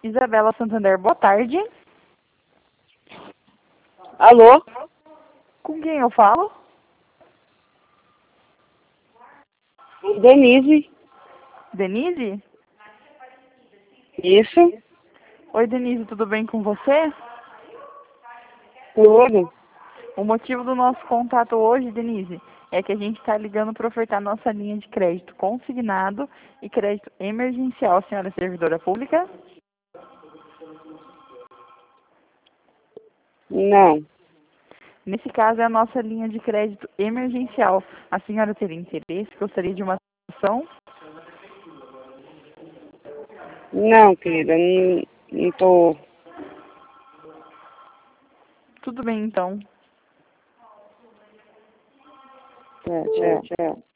Isabela Santander, boa tarde. Alô? Com quem eu falo? Denise? Denise? Isso? Oi, Denise, tudo bem com você? Tudo? O motivo do nosso contato hoje, Denise, é que a gente está ligando para ofertar nossa linha de crédito consignado e crédito emergencial. A senhora é servidora pública? Não. Nesse caso, é a nossa linha de crédito emergencial. A senhora teria interesse? Gostaria de uma ação? Não, querida, não tô. Tudo bem, então. Tchau, tchau.